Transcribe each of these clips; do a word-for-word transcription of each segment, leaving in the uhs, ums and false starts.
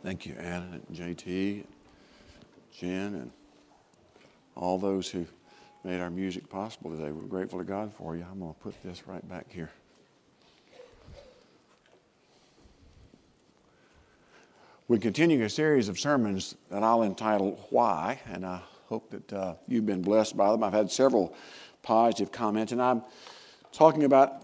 Thank you, Anna and J T, Jen, and all those who made our music possible today. We're grateful to God for you. I'm going to put this right back here. We're continuing a series of sermons that I'll entitle Why, and I hope that uh, you've been blessed by them. I've had several positive comments, and I'm talking about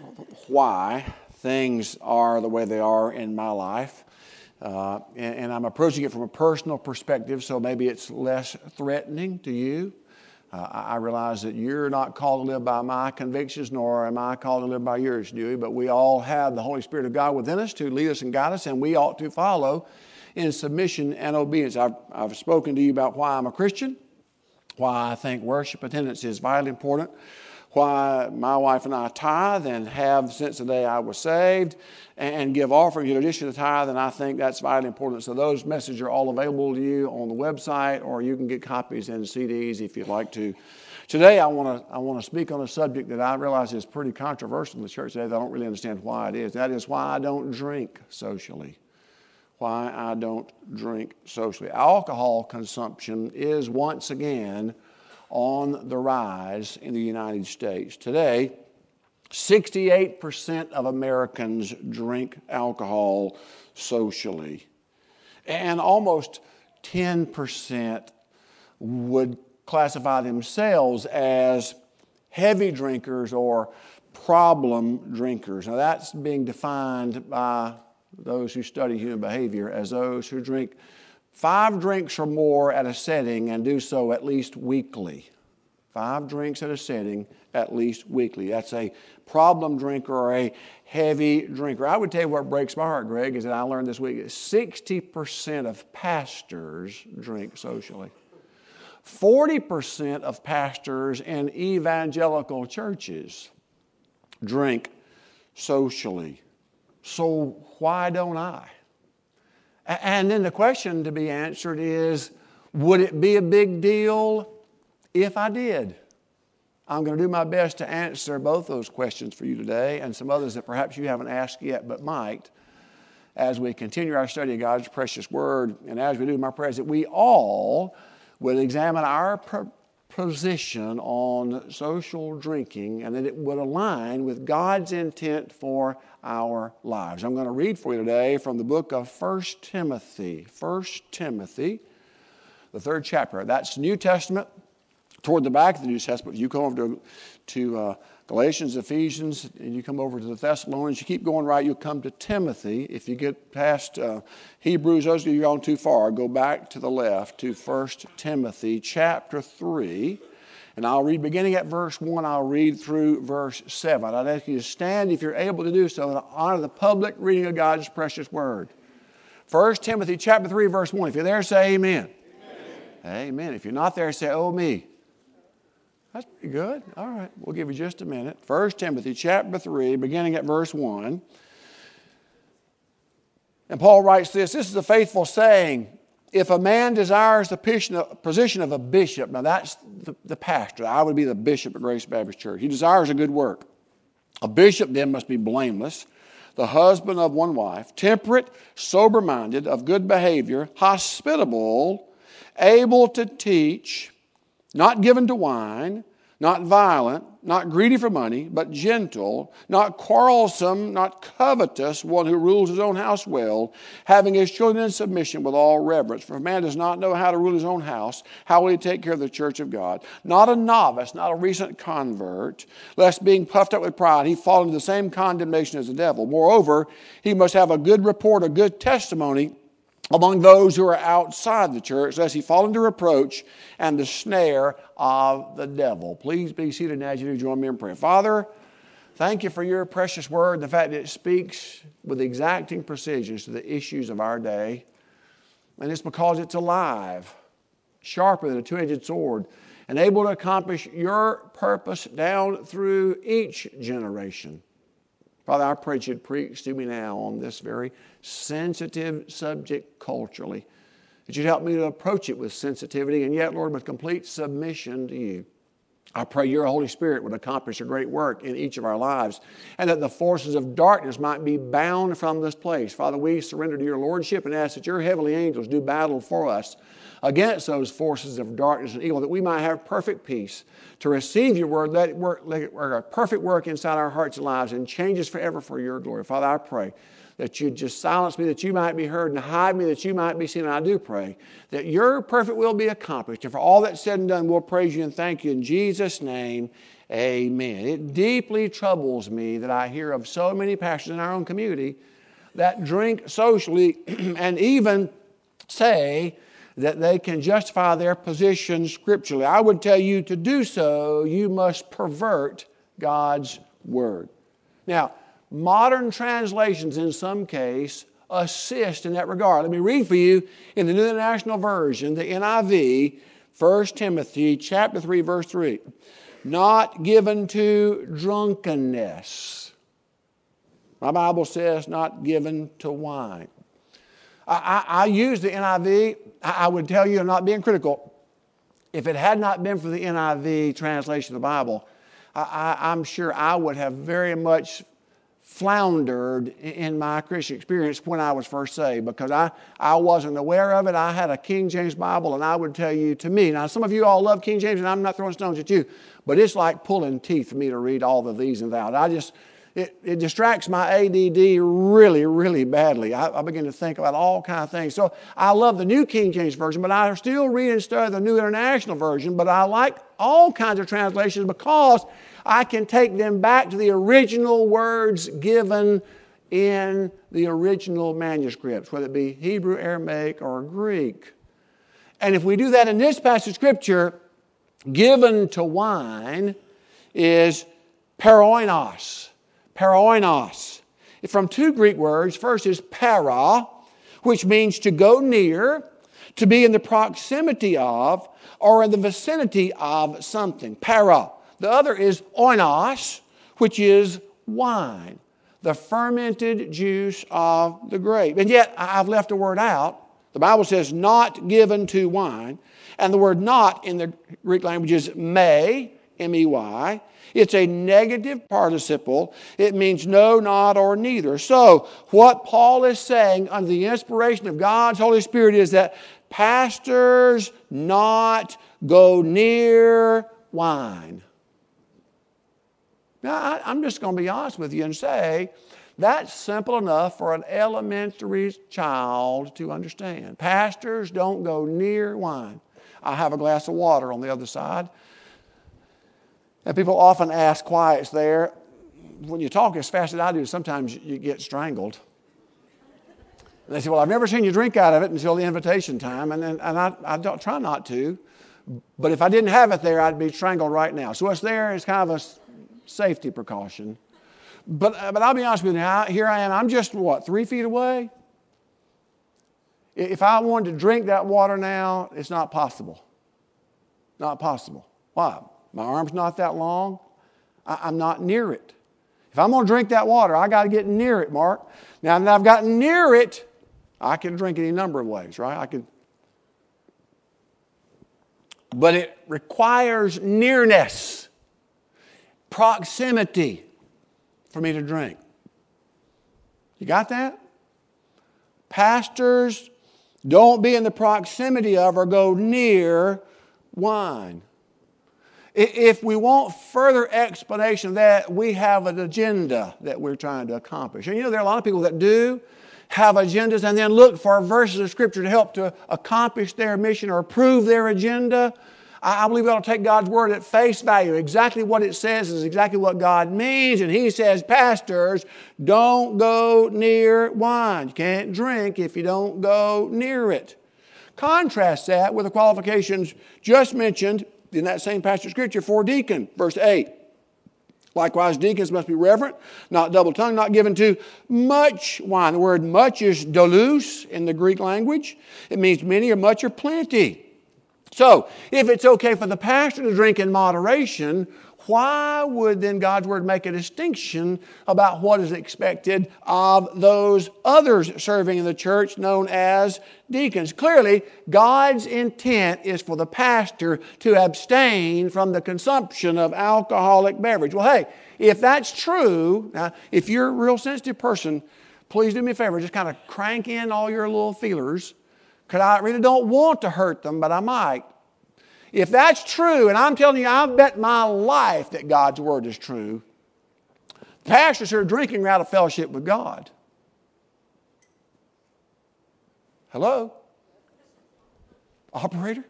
why things are the way they are in my life. Uh, and, and I'm approaching it from a personal perspective, so maybe it's less threatening to you. Uh, I, I realize that you're not called to live by my convictions, nor am I called to live by yours, Dewey, but we all have the Holy Spirit of God within us to lead us and guide us, and we ought to follow in submission and obedience. I've, I've spoken to you about why I'm a Christian, why I think worship attendance is vitally important, why my wife and I tithe and have since the day I was saved, and give offerings in addition to tithe, and I think that's vitally important. So those messages are all available to you on the website, or you can get copies in C Ds if you'd like to. Today I want to I want to speak on a subject that I realize is pretty controversial in the church today. I don't really understand why it is. That is why I don't drink socially. Why I don't drink socially. Alcohol consumption is once again on the rise in the United States. Today, sixty-eight percent of Americans drink alcohol socially. And almost ten percent would classify themselves as heavy drinkers or problem drinkers. Now that's being defined by those who study human behavior as those who drink five drinks or more at a setting and do so at least weekly. Five drinks at a setting at least weekly. That's a problem drinker or a heavy drinker. I would tell you what breaks my heart, Greg, is that I learned this week that sixty percent of pastors drink socially. forty percent of pastors in evangelical churches drink socially. So why don't I? And then the question to be answered is, would it be a big deal if I did? I'm going to do my best to answer both those questions for you today and some others that perhaps you haven't asked yet but might as we continue our study of God's precious Word. And as we do, my prayer is that we all will examine our position on social drinking and that it would align with God's intent for our lives. I'm going to read for you today from the book of First Timothy. First Timothy, the third chapter. That's New Testament. Toward the back of the New Testament, you come over to, to uh, Galatians, Ephesians, and you come over to the Thessalonians. You keep going right, you'll come to Timothy. If you get past uh, Hebrews, those of you who are gone too far, go back to the left to First Timothy chapter three. And I'll read beginning at verse one, I'll read through verse seven. I'd ask you to stand if you're able to do so and honor the public reading of God's precious Word. First Timothy chapter three, verse one. If you're there, say amen. Amen. Amen. If you're not there, say, oh me. That's pretty good. All right, we'll give you just a minute. First Timothy chapter three, beginning at verse one. And Paul writes this, this is a faithful saying, if a man desires the position of a bishop, now that's the, the pastor, I would be the bishop at Grace Baptist Church. He desires a good work. A bishop then must be blameless, the husband of one wife, temperate, sober-minded, of good behavior, hospitable, able to teach, not given to wine, not violent, not greedy for money, but gentle, not quarrelsome, not covetous, one who rules his own house well, having his children in submission with all reverence. For if a man does not know how to rule his own house, how will he take care of the church of God? Not a novice, not a recent convert, lest being puffed up with pride, he fall into the same condemnation as the devil. Moreover, he must have a good report, a good testimony among those who are outside the church, lest he fall into reproach and the snare of the devil. Please be seated as you do join me in prayer. Father, thank you for your precious Word and the fact that it speaks with exacting precision to the issues of our day. And it's because it's alive, sharper than a two-edged sword, and able to accomplish your purpose down through each generation. Father, I pray that you'd preach to me now on this very sensitive subject culturally. That you'd help me to approach it with sensitivity and yet, Lord, with complete submission to you. I pray your Holy Spirit would accomplish a great work in each of our lives, and that the forces of darkness might be bound from this place. Father, we surrender to your lordship and ask that your heavenly angels do battle for us against those forces of darkness and evil, that we might have perfect peace to receive your word, let it work, let it work a perfect work inside our hearts and lives and change us forever for your glory. Father, I pray that you just silence me, that you might be heard, and hide me, that you might be seen. And I do pray that your perfect will be accomplished. And for all that's said and done, we'll praise you and thank you in Jesus' name. Amen. It deeply troubles me that I hear of so many pastors in our own community that drink socially and even say that they can justify their position scripturally. I would tell you, to do so, you must pervert God's word. Now, modern translations in some case assist in that regard. Let me read for you in the New International Version, the N I V, First Timothy chapter three, verse three. Not given to drunkenness. My Bible says not given to wine. I, I, I use the N I V. I, I would tell you, I'm not being critical, if it had not been for the N I V translation of the Bible, I, I, I'm sure I would have very much floundered in my Christian experience when I was first saved, because I, I wasn't aware of it. I had a King James Bible, and I would tell you, to me, now some of you all love King James, and I'm not throwing stones at you, but it's like pulling teeth for me to read all of these and that. I just, it, it distracts my A D D really, really badly. I, I begin to think about all kinds of things. So I love the New King James Version, but I still read and study the New International Version, but I like all kinds of translations because I can take them back to the original words given in the original manuscripts, whether it be Hebrew, Aramaic, or Greek. And if we do that in this passage of Scripture, given to wine is paroinos. Paroinos. From two Greek words. First is para, which means to go near, to be in the proximity of, or in the vicinity of something. Para. The other is oinos, which is wine, the fermented juice of the grape. And yet, I've left a word out. The Bible says not given to wine. And the word not in the Greek language is me, M E Y. It's a negative participle. It means no, not, or neither. So, what Paul is saying under the inspiration of God's Holy Spirit is that pastors not go near wine. Now, I, I'm just going to be honest with you and say that's simple enough for an elementary child to understand. Pastors don't go near wine. I have a glass of water on the other side. And people often ask why it's there. When you talk as fast as I do, sometimes you get strangled. And they say, well, I've never seen you drink out of it until the invitation time. And, and, and I, I don't try not to. But if I didn't have it there, I'd be strangled right now. So it's there as kind of a safety precaution. But, but I'll be honest with you, now, here I am. I'm just, what, three feet away? If I wanted to drink that water now, it's not possible. Not possible. Why? My arm's not that long. I, I'm not near it. If I'm going to drink that water, I got to get near it, Mark. Now that I've gotten near it, I can drink any number of ways, right? I can. But it requires nearness, proximity for me to drink. You got that? Pastors don't be in the proximity of or go near wine. If we want further explanation of that, we have an agenda that we're trying to accomplish. And you know, there are a lot of people that do have agendas and then look for verses of Scripture to help to accomplish their mission or prove their agenda. I believe we ought to take God's Word at face value. Exactly what it says is exactly what God means. And He says, pastors, don't go near wine. You can't drink if you don't go near it. Contrast that with the qualifications just mentioned in that same passage of Scripture for deacon, verse eight. Likewise, deacons must be reverent, not double-tongued, not given to much wine. The word much is doulos in the Greek language. It means many or much or plenty. So, if it's okay for the pastor to drink in moderation, why would then God's Word make a distinction about what is expected of those others serving in the church known as deacons? Clearly, God's intent is for the pastor to abstain from the consumption of alcoholic beverage. Well, hey, if that's true, now, if you're a real sensitive person, please do me a favor, just kind of crank in all your little feelers, because I really don't want to hurt them, but I might. If that's true, and I'm telling you, I've bet my life that God's Word is true, pastors who are drinking are out of fellowship with God. Hello? Operator?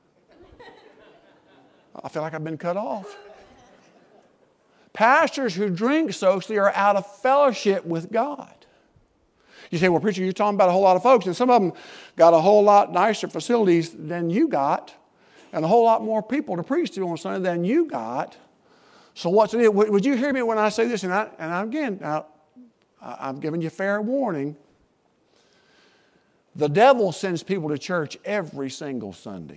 I feel like I've been cut off. Pastors who drink socially are out of fellowship with God. You say, well, preacher, you're talking about a whole lot of folks, and some of them got a whole lot nicer facilities than you got, and a whole lot more people to preach to on Sunday than you got. So what's it? Would you hear me when I say this? And, I, and I, again, now, I'm giving you fair warning. The devil sends people to church every single Sunday.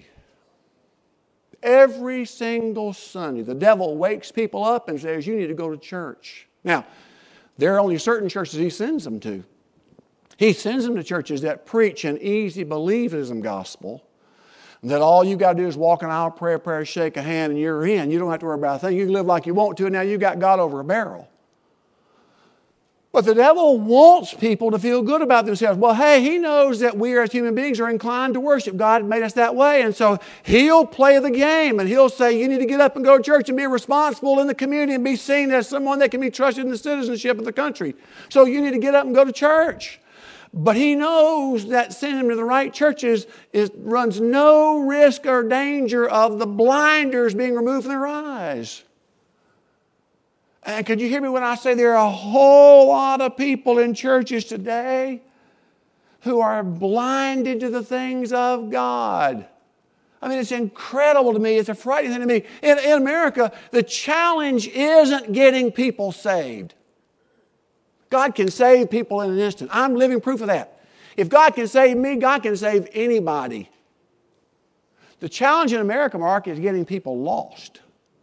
Every single Sunday. The devil wakes people up and says, you need to go to church. Now, there are only certain churches he sends them to. He sends them to churches that preach an easy believism gospel, that all you got to do is walk an aisle, pray a prayer, shake a hand, and you're in. You don't have to worry about a thing. You can live like you want to, and now you got God over a barrel. But the devil wants people to feel good about themselves. Well, hey, he knows that we as human beings are inclined to worship. God made us that way, and so he'll play the game, and he'll say, you need to get up and go to church and be responsible in the community and be seen as someone that can be trusted in the citizenship of the country. So you need to get up and go to church. But he knows that sending them to the right churches is, runs no risk or danger of the blinders being removed from their eyes. And could you hear me when I say there are a whole lot of people in churches today who are blinded to the things of God? I mean, it's incredible to me. It's a frightening thing to me. In, in America, the challenge isn't getting people saved. God can save people in an instant. I'm living proof of that. If God can save me, God can save anybody. The challenge in America, Mark, is getting people lost.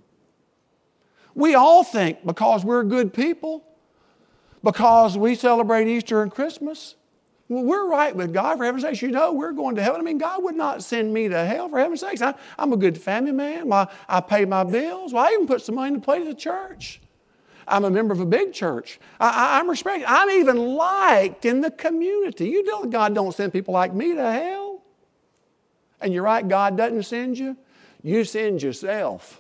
We all think because we're good people, because we celebrate Easter and Christmas, well, we're right with God. For heaven's sakes, you know we're going to heaven. I mean, God would not send me to hell, for heaven's sakes. I, I'm a good family man. My, I pay my bills. Well, I even put some money in the plate of the church. I'm a member of a big church. I, I, I'm respected. I'm even liked in the community. You know God don't send people like me to hell. And you're right, God doesn't send you. You send yourself.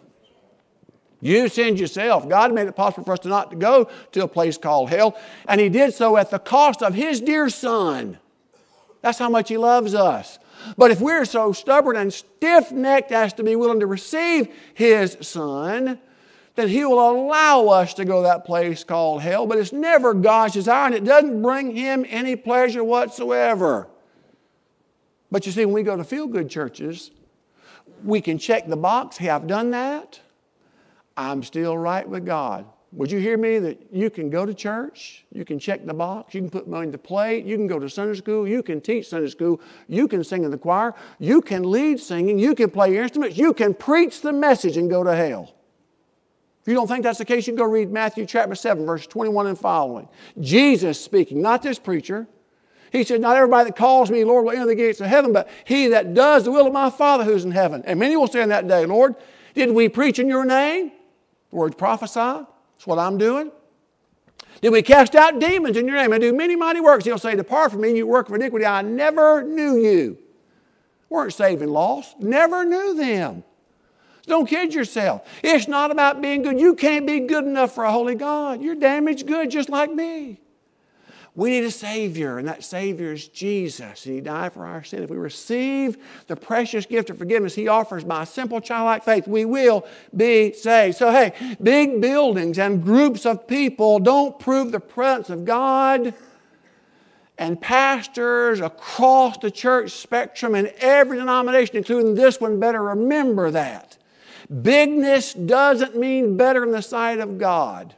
You send yourself. God made it possible for us to not to go to a place called hell. And He did so at the cost of His dear Son. That's how much He loves us. But if we're so stubborn and stiff-necked as to be willing to receive His Son, then He will allow us to go to that place called hell. But it's never God's desire, and it doesn't bring Him any pleasure whatsoever. But you see, when we go to feel-good churches, we can check the box. Hey, I've done that. I'm still right with God. Would you hear me that you can go to church, you can check the box, you can put money in the plate, you can go to Sunday school, you can teach Sunday school, you can sing in the choir, you can lead singing, you can play instruments, you can preach the message and go to hell. If you don't think that's the case, you can go read Matthew chapter seven, verse twenty-one and following. Jesus speaking, not this preacher. He said, not everybody that calls me Lord will enter the gates of heaven, but he that does the will of my Father who's in heaven. And many will say in that day, Lord, did we preach in your name? The word prophesy. That's what I'm doing. Did we cast out demons in your name and do many mighty works? He'll say, depart from me, you work of iniquity. I never knew you. Weren't saved and lost. Never knew them. Don't kid yourself. It's not about being good. You can't be good enough for a holy God. You're damaged good just like me. We need a Savior, and that Savior is Jesus. And He died for our sin. If we receive the precious gift of forgiveness He offers by simple childlike faith, we will be saved. So hey, big buildings and groups of people don't prove the presence of God. And pastors across the church spectrum in every denomination, including this one, better remember that. Bigness doesn't mean better in the sight of God.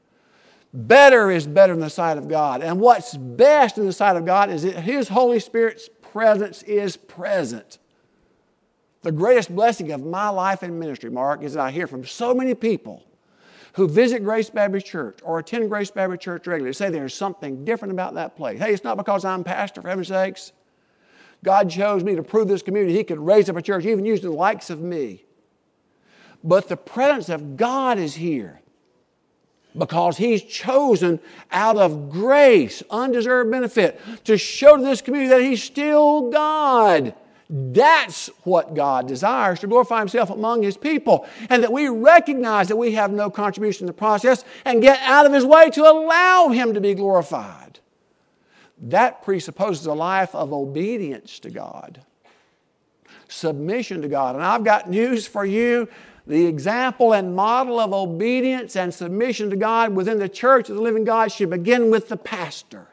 Better is better in the sight of God. And what's best in the sight of God is that His Holy Spirit's presence is present. The greatest blessing of my life and ministry, Mark, is that I hear from so many people who visit Grace Baptist Church or attend Grace Baptist Church regularly say there's something different about that place. Hey, it's not because I'm pastor, for heaven's sakes. God chose me to prove this community He could raise up a church, even using the likes of me. But the presence of God is here because He's chosen out of grace, undeserved benefit, to show to this community that He's still God. That's what God desires, to glorify Himself among His people, and that we recognize that we have no contribution in the process and get out of His way to allow Him to be glorified. That presupposes a life of obedience to God, submission to God. And I've got news for you. The example and model of obedience and submission to God within the church of the living God should begin with the pastor.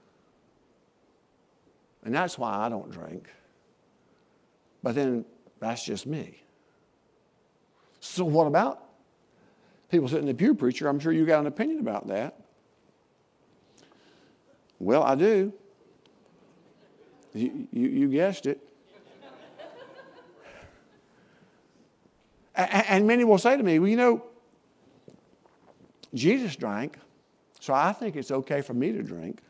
And that's why I don't drink. But then that's just me. So what about people sitting in the pew, preacher? I'm sure you got an opinion about that. Well, I do. You, you, you guessed it. and, and many will say to me, well, you know, Jesus drank, so I think it's okay for me to drink.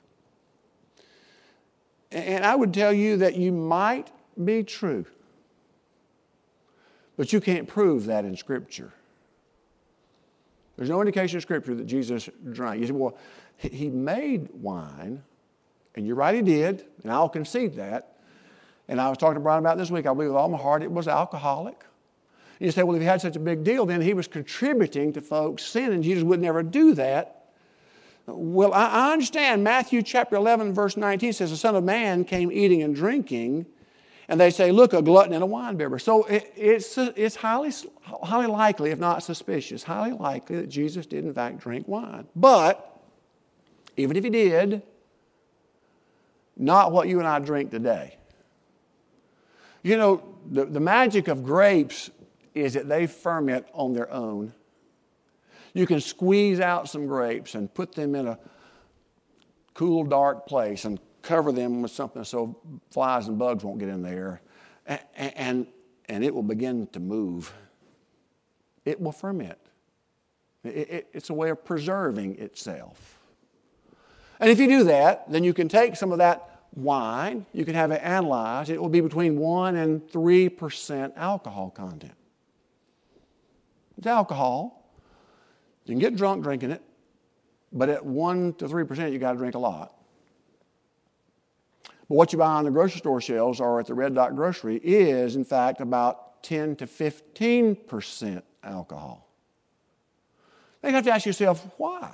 And, and I would tell you that you might be true. But you can't prove that in Scripture. There's no indication in Scripture that Jesus drank. You say, well, He made wine, and you're right, He did, and I'll concede that. And I was talking to Brian about this week. I believe with all my heart it was alcoholic. And you say, well, if He had such a big deal, then He was contributing to folks' sin, and Jesus would never do that. Well, I understand Matthew chapter eleven, verse nineteen says, the Son of Man came eating and drinking. And they say, look, a glutton and a winebibber. So it, it's, it's highly, highly likely, if not suspicious, highly likely that Jesus did in fact drink wine. But even if He did, not what you and I drink today. You know, the, the magic of grapes is that they ferment on their own. You can squeeze out some grapes and put them in a cool, dark place and cover them with something so flies and bugs won't get in there, and, and, and it will begin to move. It will ferment. It, it, it's a way of preserving itself. And if you do that, then you can take some of that wine, you can have it analyzed. It will be between one and three percent alcohol content. It's alcohol. You can get drunk drinking it, but at one to three percent, you got to drink a lot. But what you buy on the grocery store shelves or at the Red Dot Grocery is, in fact, about ten to fifteen percent alcohol. Now you have to ask yourself, why?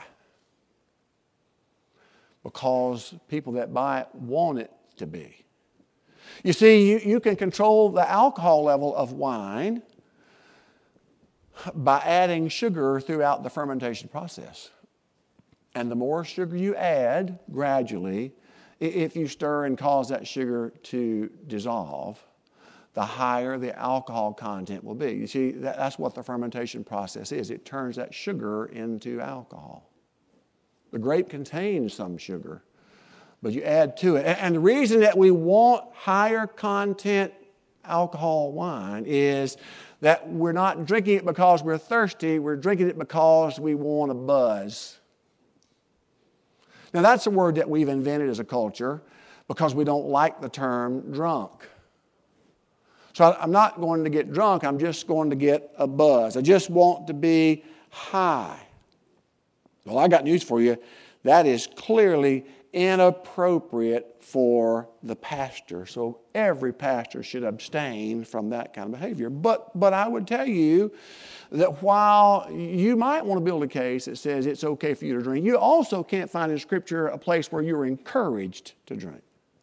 Because people that buy it want it to be. You see, you, you can control the alcohol level of wine by adding sugar throughout the fermentation process. And the more sugar you add gradually, if you stir and cause that sugar to dissolve, the higher the alcohol content will be. You see, that, that's what the fermentation process is. It turns that sugar into alcohol. The grape contains some sugar, but you add to it. And the reason that we want higher content alcohol wine is that we're not drinking it because we're thirsty. We're drinking it because we want a buzz. Now, that's a word that we've invented as a culture because we don't like the term drunk. So I'm not going to get drunk. I'm just going to get a buzz. I just want to be high. Well, I got news for you. That is clearly inappropriate for the pastor. So every pastor should abstain from that kind of behavior. But, but I would tell you that while you might want to build a case that says it's okay for you to drink, you also can't find in Scripture a place where you're encouraged to drink.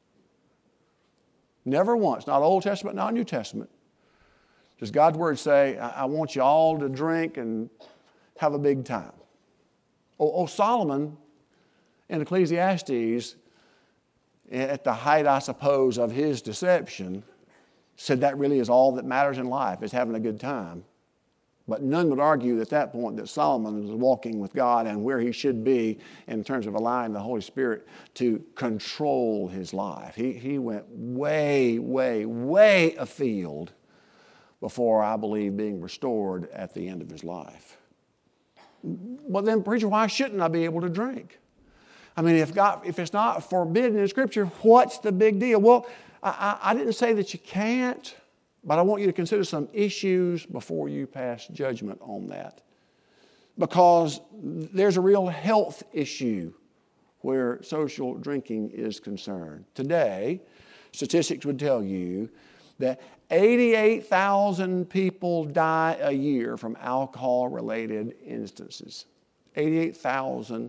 Never once. Not Old Testament, not New Testament. Does God's Word say, I, I want you all to drink and have a big time? Oh, oh, Solomon in Ecclesiastes, at the height, I suppose, of his deception, said that really is all that matters in life, is having a good time. But none would argue at that point that Solomon was walking with God and where he should be in terms of allowing the Holy Spirit to control his life. He, he went way, way, way afield before, I believe, being restored at the end of his life. Well, then, preacher, why shouldn't I be able to drink? I mean, if God, if it's not forbidden in Scripture, what's the big deal? Well, I, I didn't say that you can't, but I want you to consider some issues before you pass judgment on that. Because there's a real health issue where social drinking is concerned. Today, statistics would tell you that eighty-eight thousand people die a year from alcohol-related instances. eighty-eight thousand.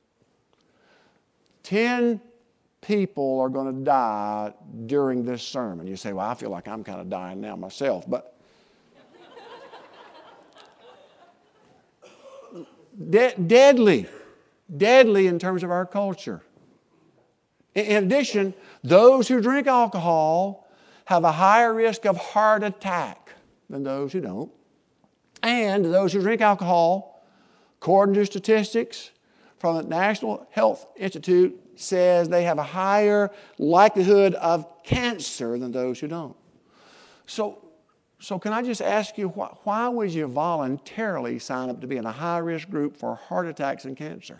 Ten people are going to die during this sermon. You say, well, I feel like I'm kind of dying now myself. But de- deadly. Deadly in terms of our culture. In addition, those who drink alcohol have a higher risk of heart attack than those who don't. And those who drink alcohol, according to statistics from the National Health Institute, says they have a higher likelihood of cancer than those who don't. So, so can I just ask you, why, why would you voluntarily sign up to be in a high-risk group for heart attacks and cancer?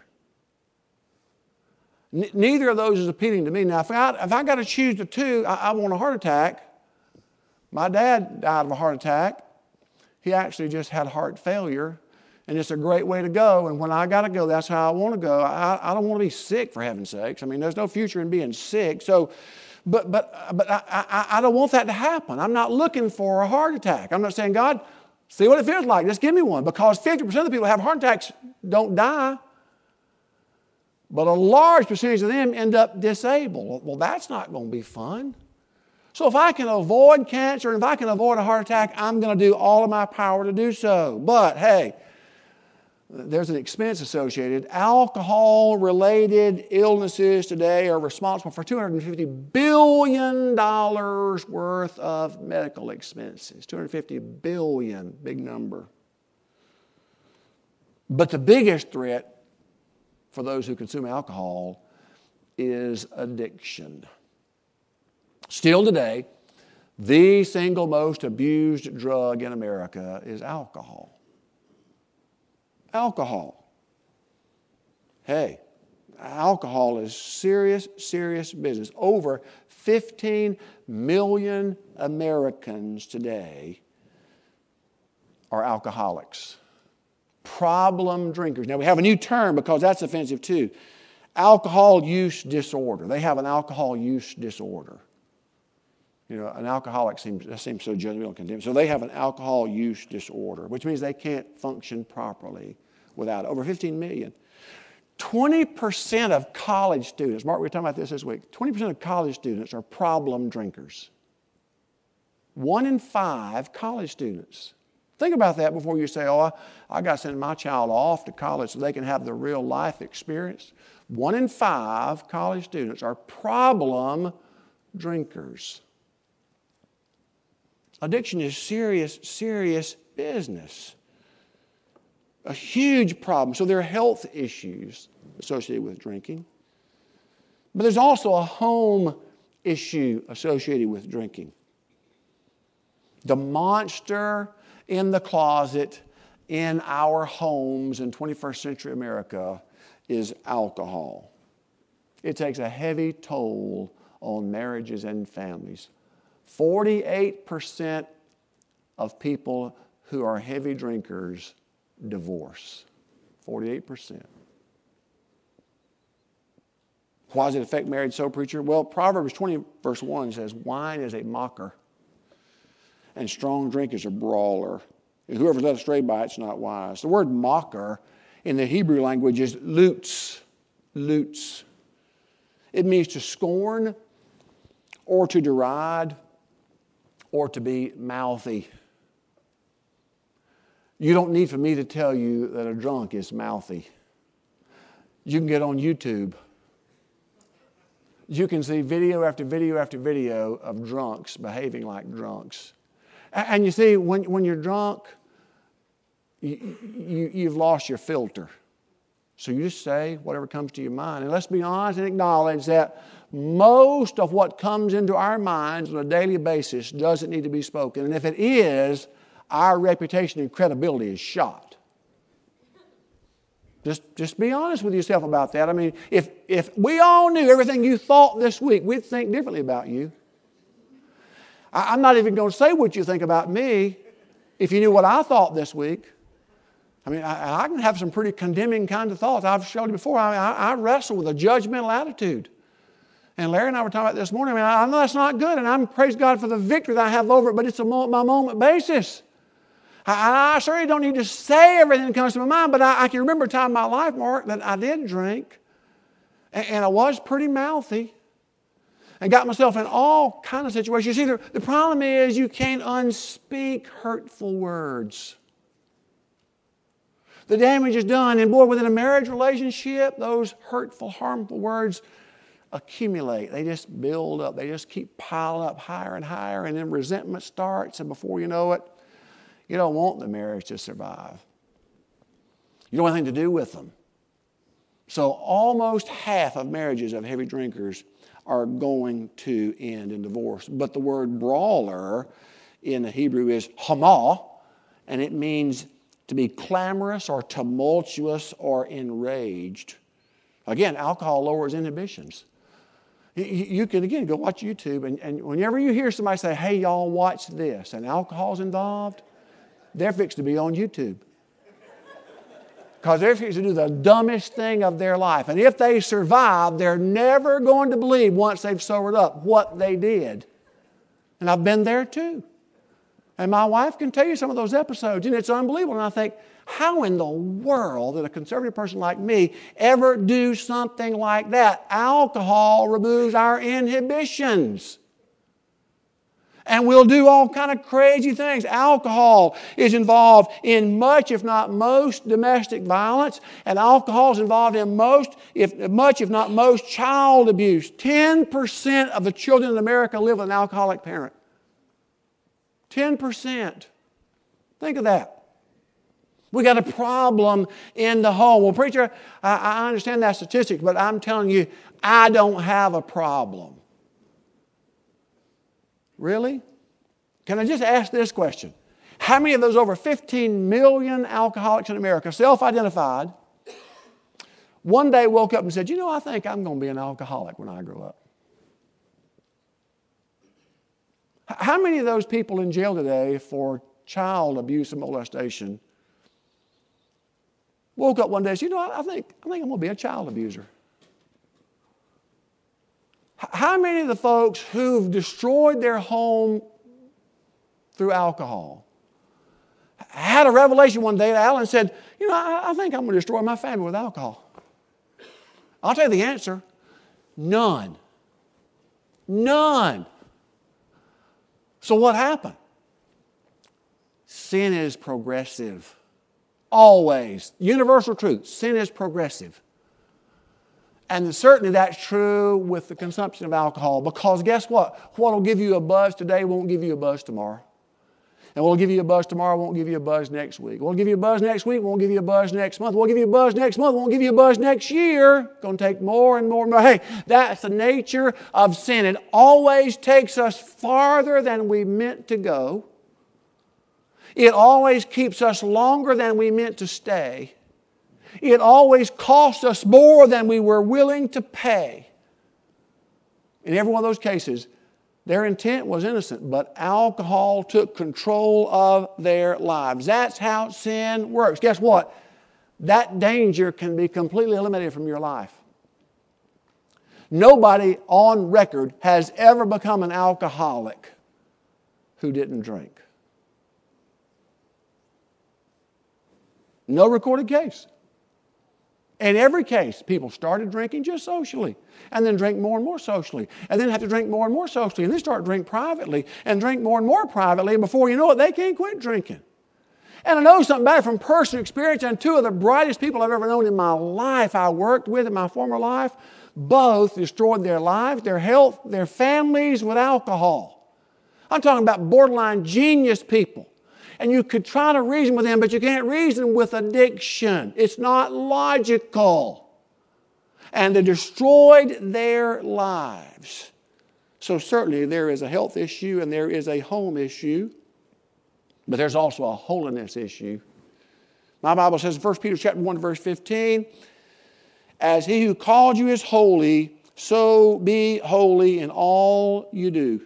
N- neither of those is appealing to me. Now, if I, if I got to choose the two, I, I want a heart attack. My dad died of a heart attack. He actually just had heart failure. And it's a great way to go. And when I got to go, that's how I want to go. I, I don't want to be sick, for heaven's sakes. I mean, there's no future in being sick. So, but but but I, I, I don't want that to happen. I'm not looking for a heart attack. I'm not saying, God, see what it feels like. Just give me one. Because fifty percent of the people who have heart attacks don't die. But a large percentage of them end up disabled. Well, that's not going to be fun. So if I can avoid cancer and if I can avoid a heart attack, I'm going to do all of my power to do so. But hey, there's an expense associated. Alcohol-related illnesses today are responsible for two hundred fifty billion dollars worth of medical expenses. two hundred fifty billion dollars, big number. But the biggest threat for those who consume alcohol is addiction. Still today, the single most abused drug in America is alcohol. Alcohol. Hey, alcohol is serious, serious business. Over fifteen million Americans today are alcoholics. Problem drinkers. Now we have a new term because that's offensive too. Alcohol use disorder. They have an alcohol use disorder. You know, an alcoholic seems, that seems so judgmental and condemned. So they have an alcohol use disorder, which means they can't function properly without it. Over fifteen million. twenty percent of college students, Mark, we were talking about this this week, twenty percent of college students are problem drinkers. One in five college students. Think about that before you say, oh, I, I got to send my child off to college so they can have the real life experience. One in five college students are problem drinkers. Addiction is serious, serious business. A huge problem. So there are health issues associated with drinking. But there's also a home issue associated with drinking. The monster in the closet in our homes in twenty-first century America is alcohol. It takes a heavy toll on marriages and families. forty-eight percent of people who are heavy drinkers divorce. forty-eight percent. Why does it affect marriage so, preacher? Well, Proverbs twenty, verse one says, wine is a mocker, and strong drink is a brawler. And whoever's led astray by it's not wise. The word mocker in the Hebrew language is lutz. Lutz. It means to scorn or to deride or to be mouthy. You don't need for me to tell you that a drunk is mouthy. You can get on YouTube. You can see video after video after video of drunks behaving like drunks. And you see, when, when you're drunk, you, you, you've lost your filter. So you just say whatever comes to your mind. And let's be honest and acknowledge that most of what comes into our minds on a daily basis doesn't need to be spoken. And if it is, our reputation and credibility is shot. Just, just be honest with yourself about that. I mean, if, if we all knew everything you thought this week, we'd think differently about you. I, I'm not even going to say what you think about me if you knew what I thought this week. I mean, I, I can have some pretty condemning kind of thoughts. I've showed you before. I, mean, I, I wrestle with a judgmental attitude. And Larry and I were talking about this morning. I mean, I know that's not good, and I'm praise God for the victory that I have over it, but it's a moment by moment basis. I, I certainly don't need to say everything that comes to my mind, but I, I can remember a time in my life, Mark, that I did drink, and, and I was pretty mouthy, and got myself in all kind of situations. You see, the, the problem is you can't unspeak hurtful words. The damage is done, and boy, within a marriage relationship, those hurtful, harmful words accumulate. They just build up. They just keep piling up higher and higher, and then resentment starts, and before you know it, you don't want the marriage to survive. You don't want anything to do with them. So almost half of marriages of heavy drinkers are going to end in divorce. But the word brawler in the Hebrew is hamah, and it means to be clamorous or tumultuous or enraged. Again, alcohol lowers inhibitions. You, you can, again, go watch YouTube, and, and whenever you hear somebody say, hey, y'all, watch this, and alcohol's involved, they're fixed to be on YouTube. Because they're fixed to do the dumbest thing of their life. And if they survive, they're never going to believe, once they've sobered up, what they did. And I've been there too. And my wife can tell you some of those episodes, and it's unbelievable. And I think, how in the world did a conservative person like me ever do something like that? Alcohol removes our inhibitions. And we'll do all kind of crazy things. Alcohol is involved in much, if not most, domestic violence. And alcohol is involved in most, if much, if not most, child abuse. ten percent of the children in America live with an alcoholic parent. ten percent. Think of that. We got a problem in the home. Well, preacher, I, I understand that statistic, but I'm telling you, I don't have a problem. Really? Can I just ask this question? How many of those over fifteen million alcoholics in America, self-identified, one day woke up and said, you know, I think I'm going to be an alcoholic when I grow up? How many of those people in jail today for child abuse and molestation woke up one day and said, you know, I think, I think I'm going to be a child abuser? How many of the folks who've destroyed their home through alcohol had a revelation one day, Alan said, you know, I, I think I'm going to destroy my family with alcohol? I'll tell you the answer. None. None. So what happened? Sin is progressive. Always. Universal truth. Sin is progressive. And certainly that's true with the consumption of alcohol, because guess what? What will give you a buzz today won't give you a buzz tomorrow. And what will give you a buzz tomorrow won't give you a buzz next week. What will give you a buzz next week won't give you a buzz next month. What will give you a buzz next month won't give you a buzz next year. It's going to take more and more and more. Hey, that's the nature of sin. It always takes us farther than we meant to go. It always keeps us longer than we meant to stay. It always cost us more than we were willing to pay. In every one of those cases, their intent was innocent, but alcohol took control of their lives. That's how sin works. Guess what? That danger can be completely eliminated from your life. Nobody on record has ever become an alcoholic who didn't drink. No recorded case. In every case, people started drinking just socially, and then drink more and more socially, and then have to drink more and more socially, and then start drink privately, and drink more and more privately, and before you know it, they can't quit drinking. And I know something about it from personal experience, and two of the brightest people I've ever known in my life, I worked with in my former life, both destroyed their lives, their health, their families with alcohol. I'm talking about borderline genius people. And you could try to reason with them, but you can't reason with addiction. It's not logical. And they destroyed their lives. So certainly there is a health issue and there is a home issue. But there's also a holiness issue. My Bible says in First Peter chapter one, verse fifteen, as he who called you is holy, so be holy in all you do.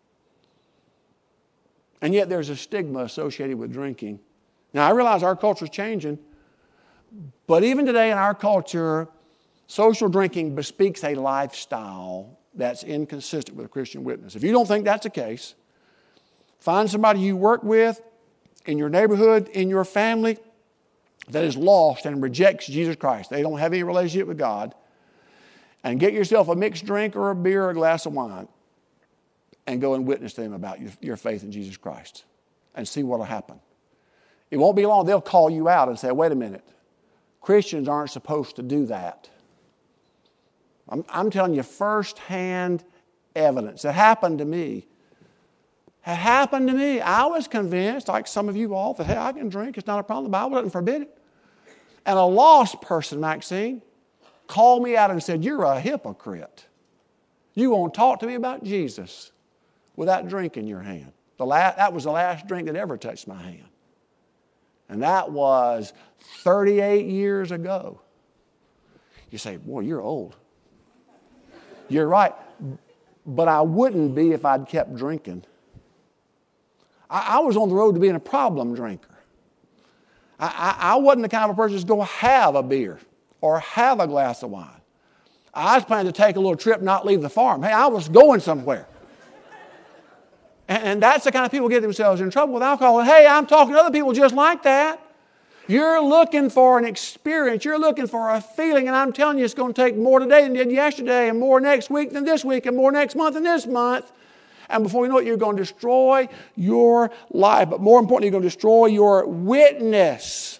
And yet there's a stigma associated with drinking. Now I realize our culture is changing, but even today in our culture, social drinking bespeaks a lifestyle that's inconsistent with a Christian witness. If you don't think that's the case, find somebody you work with, in your neighborhood, in your family, that is lost and rejects Jesus Christ. They don't have any relationship with God. And get yourself a mixed drink or a beer or a glass of wine and go and witness to them about your, your faith in Jesus Christ and see what will happen. It won't be long. They'll call you out and say, wait a minute. Christians aren't supposed to do that. I'm, I'm telling you firsthand evidence. It happened to me. It happened to me. I was convinced, like some of you all, that, hey, I can drink. It's not a problem. The Bible doesn't forbid it. And a lost person, Maxine, called me out and said, you're a hypocrite. You won't talk to me about Jesus with that drink in your hand. The last, that was the last drink that ever touched my hand. And that was thirty-eight years ago. You say, boy, you're old. You're right. But I wouldn't be if I'd kept drinking. I, I was on the road to being a problem drinker. I, I, I wasn't the kind of a person that's going to have a beer or have a glass of wine. I was planning to take a little trip, not leave the farm. Hey, I was going somewhere. And, and that's the kind of people get themselves in trouble with alcohol. And hey, I'm talking to other people just like that. You're looking for an experience. You're looking for a feeling. And I'm telling you, it's going to take more today than it did yesterday, and more next week than this week, and more next month than this month. And before you know it, you're going to destroy your life. But more importantly, you're going to destroy your witness.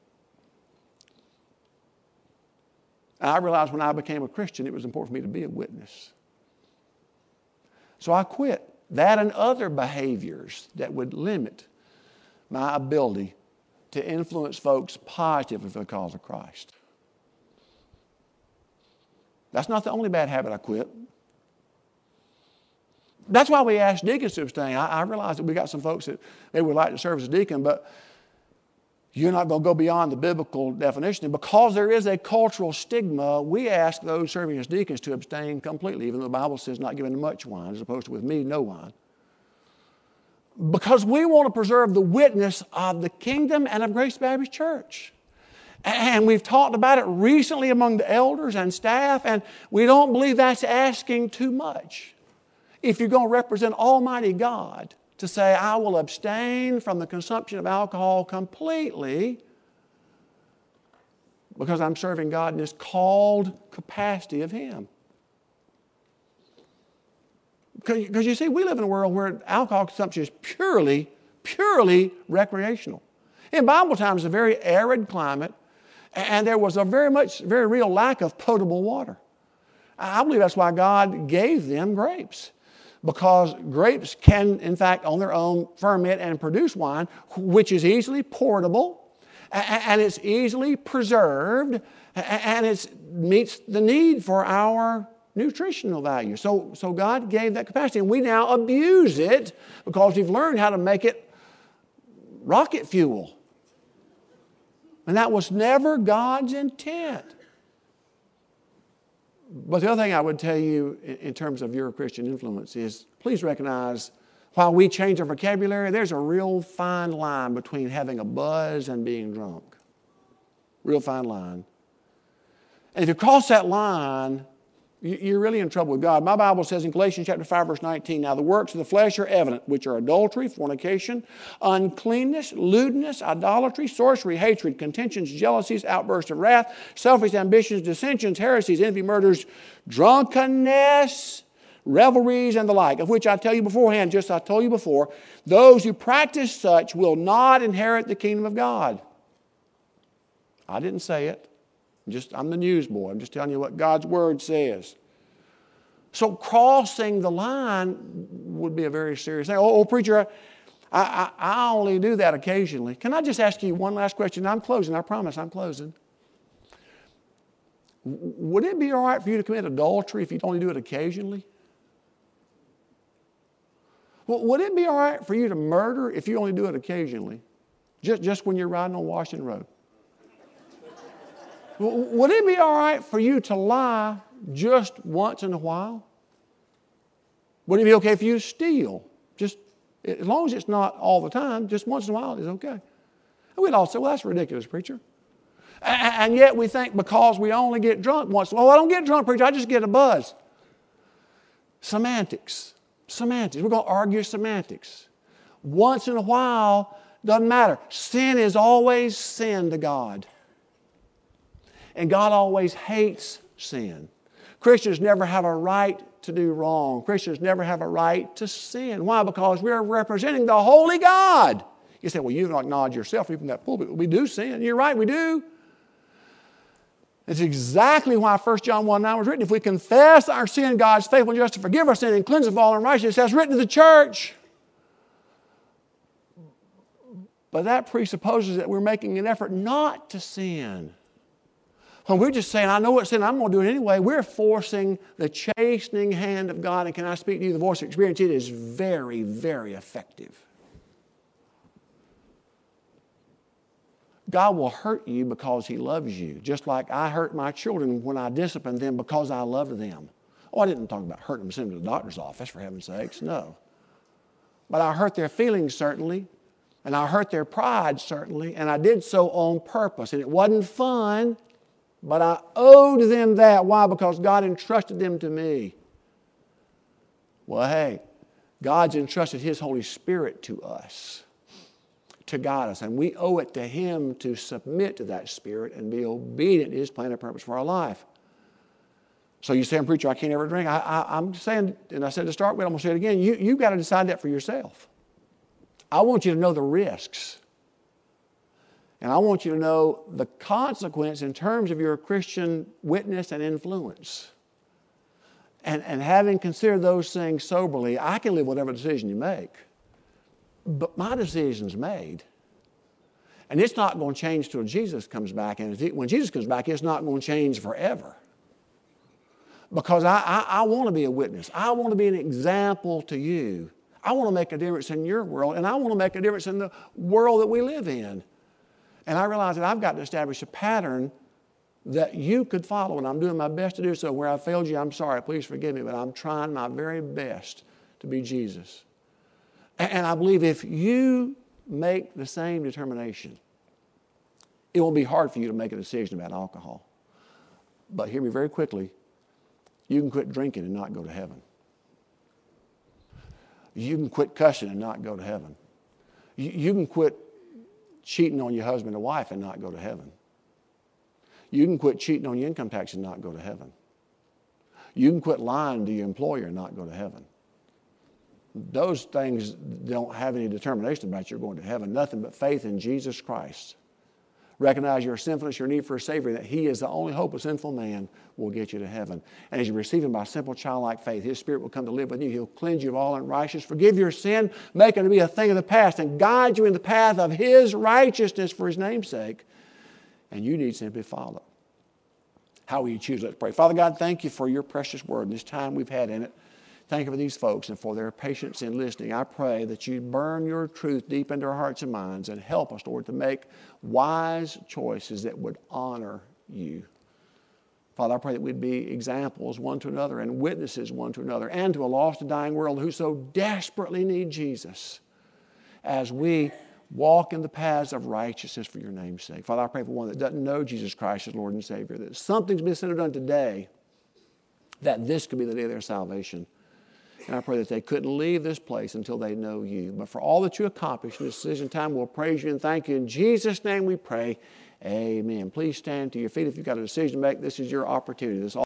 And I realized when I became a Christian, it was important for me to be a witness. So I quit that and other behaviors that would limit my ability to influence folks positively for the cause of Christ. That's not the only bad habit I quit. That's why we ask deacons to abstain. I, I realize that we got some folks that they would like to serve as a deacon, but you're not going to go beyond the biblical definition. And because there is a cultural stigma, we ask those serving as deacons to abstain completely, even though the Bible says not giving much wine, as opposed to with me, no wine. Because we want to preserve the witness of the kingdom and of Grace Baptist Church. And we've talked about it recently among the elders and staff, and we don't believe that's asking too much. If you're going to represent Almighty God, to say, I will abstain from the consumption of alcohol completely because I'm serving God in this called capacity of Him. Because you see, we live in a world where alcohol consumption is purely, purely recreational. In Bible times, it's a very arid climate, and there was a very much, very real lack of potable water. I believe that's why God gave them grapes. Because grapes can, in fact, on their own ferment and produce wine, which is easily portable, and it's easily preserved, and it meets the need for our nutritional value. So, so God gave that capacity, and we now abuse it because we've learned how to make it rocket fuel. And that was never God's intent. But the other thing I would tell you in terms of your Christian influence is please recognize while we change our vocabulary, there's a real fine line between having a buzz and being drunk. Real fine line. And if you cross that line, you're really in trouble with God. My Bible says in Galatians chapter five, verse nineteen, now the works of the flesh are evident, which are adultery, fornication, uncleanness, lewdness, idolatry, sorcery, hatred, contentions, jealousies, outbursts of wrath, selfish ambitions, dissensions, heresies, envy, murders, drunkenness, revelries, and the like, of which I tell you beforehand, just as I told you before, those who practice such will not inherit the kingdom of God. I didn't say it. Just, I'm the newsboy. I'm just telling you what God's Word says. So crossing the line would be a very serious thing. Oh, oh preacher, I, I, I only do that occasionally. Can I just ask you one last question? I'm closing. I promise I'm closing. would it be all right for you to commit adultery if you only do it occasionally? Well, would it be all right for you to murder if you only do it occasionally? Just, just when you're riding on Washington Road? Would it be all right for you to lie just once in a while? Would it be okay for you to steal? Just as long as it's not all the time, just once in a while is okay. And we'd all say, well, that's ridiculous, preacher. And yet we think because we only get drunk once, oh, I don't get drunk, preacher, I just get a buzz. Semantics. Semantics. We're going to argue semantics. Once in a while doesn't matter. Sin is always sin to God. And God always hates sin. Christians never have a right to do wrong. Christians never have a right to sin. Why? Because we are representing the holy God. You say, well, you don't acknowledge yourself even in that pulpit. We do sin. You're right, we do. It's exactly why First John one nine was written. If we confess our sin, God's faithful and just to forgive our sin and cleanse us of all unrighteousness, as written to the church. But that presupposes that we're making an effort not to sin. When we're just saying, I know what sin, I'm going to do it anyway, we're forcing the chastening hand of God. And can I speak to you, the voice of experience? It is very, very effective. God will hurt you because He loves you, just like I hurt my children when I discipline them because I love them. Oh, I didn't talk about hurting them, sending them to the doctor's office, for heaven's sakes, no. But I hurt their feelings, certainly, and I hurt their pride, certainly, and I did so on purpose. And it wasn't fun, but I owed them that. Why? Because God entrusted them to me. Well, hey, God's entrusted His Holy Spirit to us to guide us, and we owe it to Him to submit to that Spirit and be obedient to His plan and purpose for our life. So you say, preacher, I can't ever drink. I, I, I'm saying, and I said to start with, I'm going to say it again, you, you've got to decide that for yourself. I want you to know the risks. And I want you to know the consequence in terms of your Christian witness and influence. And, and having considered those things soberly, I can live whatever decision you make. But my decision's made. And it's not going to change till Jesus comes back. And when Jesus comes back, it's not going to change forever. Because I, I, I want to be a witness. I want to be an example to you. I want to make a difference in your world. And I want to make a difference in the world that we live in. And I realize that I've got to establish a pattern that you could follow. And I'm doing my best to do so. Where I failed you, I'm sorry. Please forgive me. But I'm trying my very best to be Jesus. And I believe if you make the same determination, it won't be hard for you to make a decision about alcohol. But hear me very quickly. You can quit drinking and not go to heaven. You can quit cussing and not go to heaven. You, you can quit cheating on your husband or wife and not go to heaven. You can quit cheating on your income tax and not go to heaven. You can quit lying to your employer and not go to heaven. Those things don't have any determination about you're going to heaven. Nothing but faith in Jesus Christ. Recognize your sinfulness, your need for a Savior, that He is the only hope a sinful man will get you to heaven. And as you receive Him by simple childlike faith, His Spirit will come to live with you. He'll cleanse you of all unrighteousness, forgive your sin, make it to be a thing of the past, and guide you in the path of His righteousness for His name's sake. And you need simply follow. How will you choose? Let's pray. Father God, thank you for your precious word and this time we've had in it. Thank you for these folks and for their patience in listening. I pray that you burn your truth deep into our hearts and minds and help us, Lord, to make wise choices that would honor you. Father, I pray that we'd be examples one to another and witnesses one to another and to a lost and dying world who so desperately need Jesus as we walk in the paths of righteousness for your name's sake. Father, I pray for one that doesn't know Jesus Christ as Lord and Savior, that something's been said or done today that this could be the day of their salvation. And I pray that they couldn't leave this place until they know you. But for all that you accomplished in this decision time, we'll praise you and thank you. In Jesus' name we pray, amen. Please stand to your feet if you've got a decision to make. This is your opportunity. This